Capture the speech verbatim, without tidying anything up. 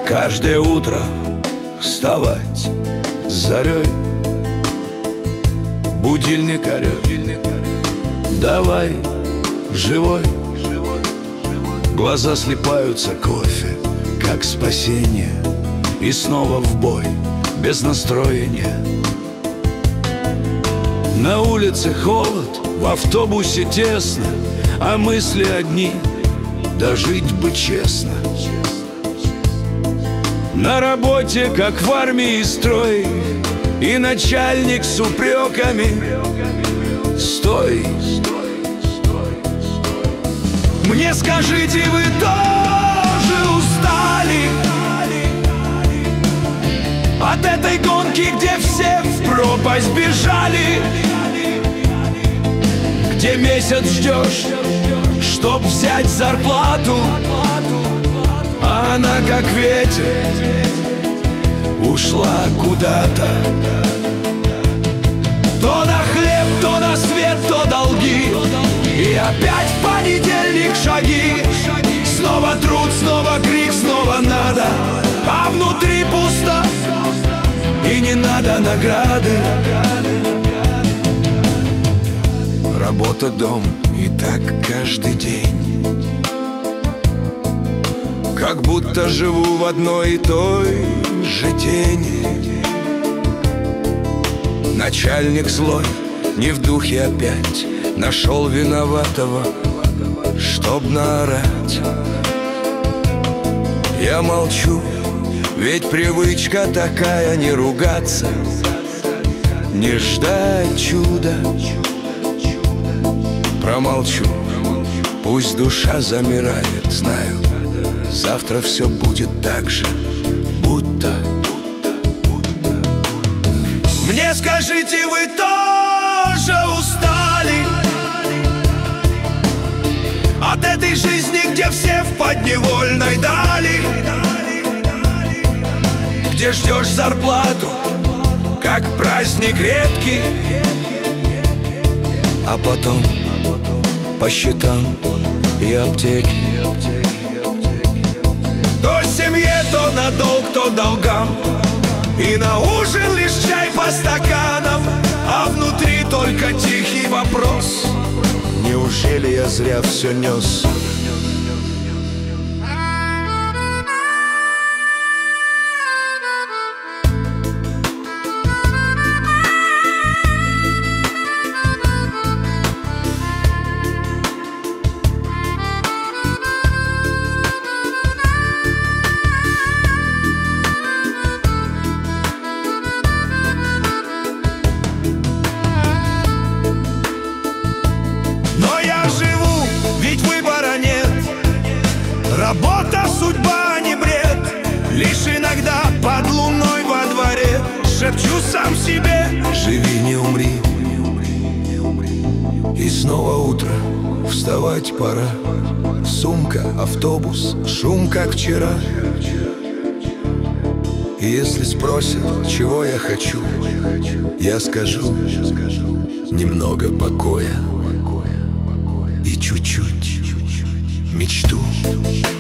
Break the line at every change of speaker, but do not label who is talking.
Каждое утро вставать с зарей, будильник орёт: давай, живой. Глаза слипаются, кофе как спасение, и снова в бой, без настроения. На улице холод, в автобусе тесно, а мысли одни: да жить бы честно. На работе, как в армии, строй, и начальник с упреками: стой. Мне скажите, вы тоже устали от этой гонки, где все в пропасть бежали, где месяц ждешь, чтоб взять зарплату, а она как ветер ушла куда-то. То на хлеб, то на свет, то долги, и опять в понедельник шаги. Снова труд, снова крик, снова надо, а внутри пусто, и не надо награды. Работа, дом, и так каждый день, как будто живу в одной и той же тени. Начальник злой, не в духе опять, нашел виноватого, чтоб наорать. Я молчу, ведь привычка такая: не ругаться, не ждать чуда. Промолчу, пусть душа замирает, знаю, завтра все будет так же, будто. Мне скажите, вы тоже устали от этой жизни, где все в подневольной дали, где ждешь зарплату, как праздник редкий, а потом по счетам и аптеке. То семье, то на долг, то долгам, и на ужин лишь чай по стаканам, а внутри только тихий вопрос: неужели я зря все нес? Работа, судьба, не бред, лишь иногда под луной во дворе шепчу сам себе: живи, не умри. И снова утро, вставать пора. Сумка, автобус, шум, как вчера. И если спросят, чего я хочу, я скажу: немного покоя и чуть-чуть мечту.